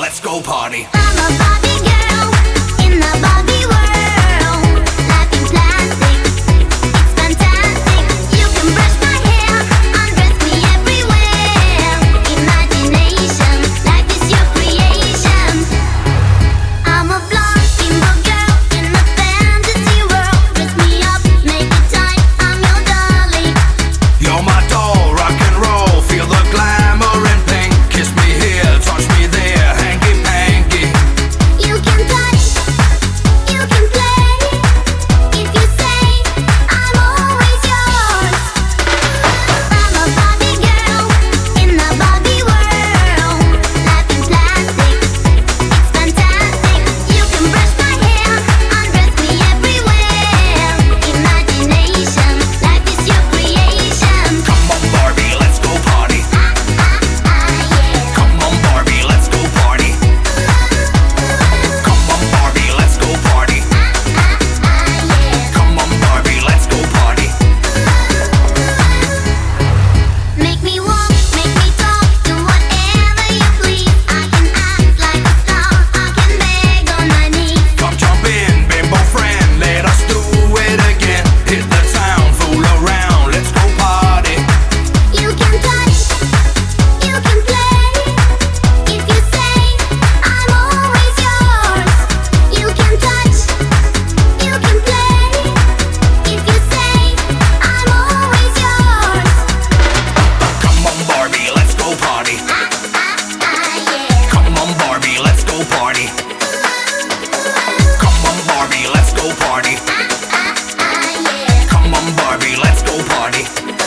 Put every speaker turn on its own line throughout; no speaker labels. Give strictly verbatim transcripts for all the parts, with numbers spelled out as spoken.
let's go party.
I'm a Barbie girl in the Barbie world. Life in plastic, it's fantastic. You can brush my hair, undress me everywhere. Imagination, life is your creation. I'm a blonde bimbo girl in a fantasy world. Dress me up, make it tight, I'm your dolly.
You're my doll, rock and roll, feel the glamour and pink. Kiss me here, touch me there, hanky panky.
You can touch, you can play. If you say I'm always yours. I'm a Barbie girl in the Barbie world. Life in plastic, it's fantastic. You can brush my hair, undress me everywhere. Imagination, life is your creation.
Come on Barbie, let's go party.
Ah, ah, ah, yeah.
Come on Barbie, let's go party. Come on Barbie, let's go party.
Ah, ah, yeah.
Come on Barbie, let's go party.
Make me walk, make me talk, do whatever you please. I can act like a star, I can beg on my knees.
Come jump in, bimbo friend, let us do it again. Hit the town, fool around, let's go party.
You can touch, you can play. If you say I'm always yours. You can touch, you can play. If you say I'm always yours.
Come on Barbie, let's go party.
Ah, ah, ah, yeah.
Come on Barbie, let's go party. Come on Barbie, let's go party.
Ah, ah, ah, yeah.
Come on Barbie, let's go party.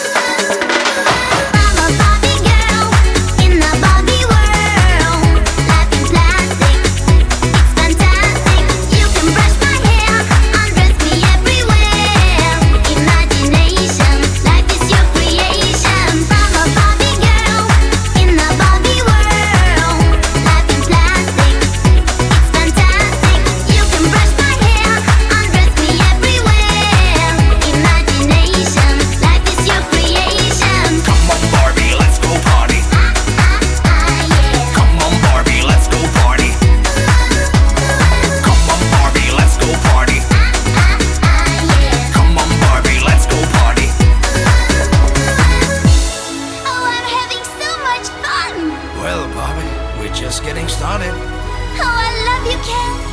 I'm a Barbie girl in the Barbie world. Life in plastic, it's fantastic. You can brush my hair, undress me everywhere. Imagination, life is your creation. I'm a Barbie girl in the Barbie world. Life in plastic, it's fantastic. You can brush my hair, undress me everywhere. Imagination, life is your creation.
Come on Barbie, let's go party.
Ah, ah, ah, yeah.
Come on Barbie, let's go party. Come on Barbie, let's go party.
Ah, ah, yeah.
Come on Barbie, let's go party.
Oh, I'm having so much fun.
Well Barbie, we're just getting started.
Oh, I love you, Ken.